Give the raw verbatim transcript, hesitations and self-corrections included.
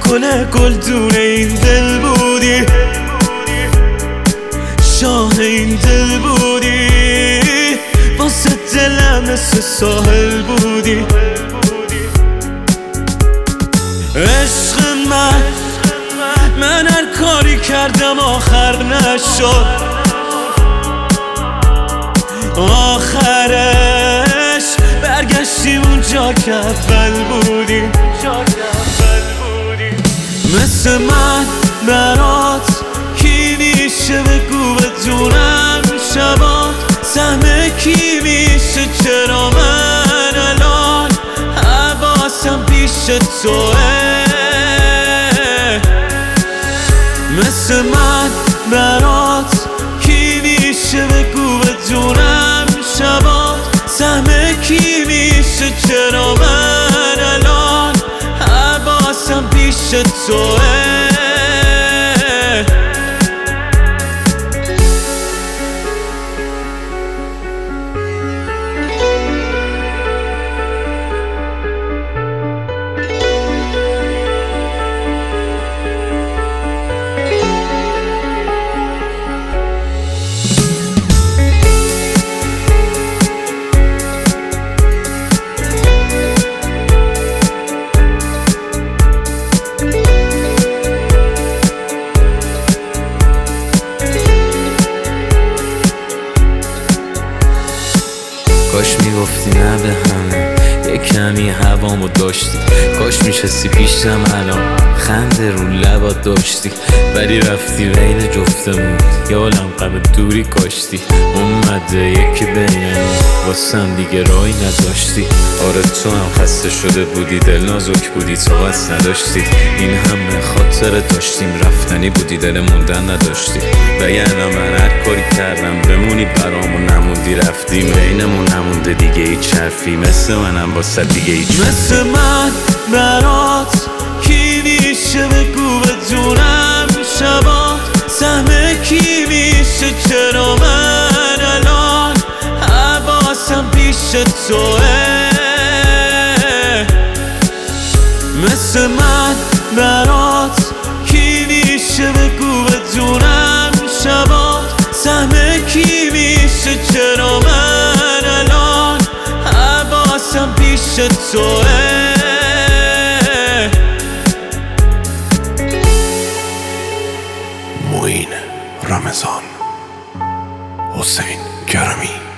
گل گلدون این دل بودی، شاه این دل بودی، واسه دلم مثل ساحل بودی. عشق من من هر کاری کردم آخر نشد، آخرش برگشتیم اونجا که اول بودی. مثل من برات کی میشه بگو بدونم شبات، سهم کی میشه چرا من الان حواسم پیش توه. مثل من برات کی میشه بگو بدونم شبات، سهم کی میشه چرا من الان حواسم پیش توه. کاش میگفتی نه به همه، یه کمی هوامو داشتی، کاش میشستی پیشم الان خنده رو لبات داشتی، ولی رفتی بین جفتمون یه عالم غم دوری کاشتی. اومده یکی بینمون واسم دیگه راهی نداشتی. آره تو هم خسته شده بودی، دل نازک بودی، تو بس نداشتی. این همه خاطره داشتیم، رفتنی بودی، دل موندن نداشتی. وگرنه من هر کاری کردم بمونی برام و نموندی، رفتی بینمون نمونده دیگه هیچ حرفی، مثل منم واسه دیگه هیچ. مثل من برات کی میشه بگو بدونم شبات، سهم کی میشه چرا من الان حواسم پیش توه. مثل من برات کی میشه بگو بدونم شبات، سهم کی میشه چرا من الان حواسم پیش توه. معین رمضان، حسین کرمی.